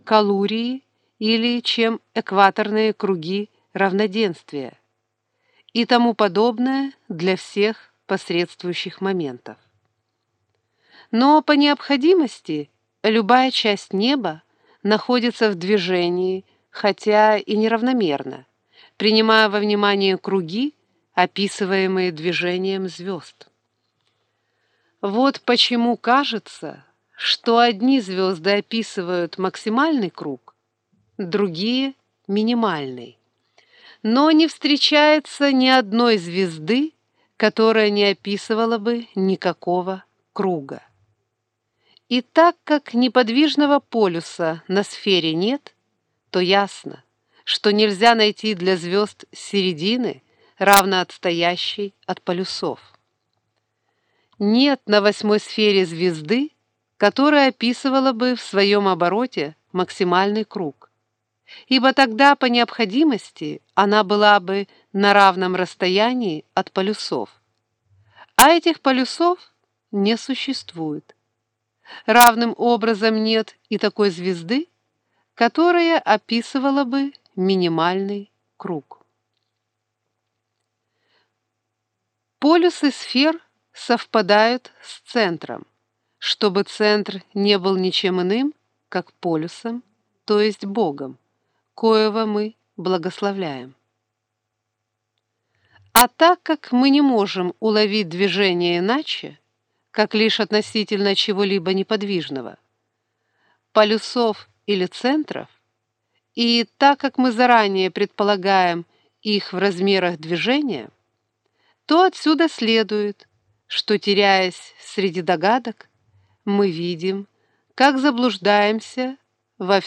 калурии или чем экваторные круги равноденствия и тому подобное для всех посредствующих моментов. Но по необходимости любая часть неба находится в движении, хотя и неравномерно, принимая во внимание круги, описываемые движением звезд. Вот почему кажется, что одни звезды описывают максимальный круг, другие — минимальный. Но не встречается ни одной звезды, которая не описывала бы никакого круга. И так как неподвижного полюса на сфере нет, то ясно, что нельзя найти для звезд середины, равно отстоящей от полюсов. Нет на 8-й сфере звезды, которая описывала бы в своем обороте максимальный круг, ибо тогда по необходимости она была бы на равном расстоянии от полюсов, а этих полюсов не существует. Равным образом нет и такой звезды, которая описывала бы минимальный круг. Полюсы сфер совпадают с центром, чтобы центр не был ничем иным, как полюсом, то есть Богом, коего мы благословляем. А так как мы не можем уловить движение иначе, как лишь относительно чего-либо неподвижного, полюсов или центров, и так как мы заранее предполагаем их в размерах движения, то отсюда следует, что, теряясь среди догадок, мы видим, как заблуждаемся во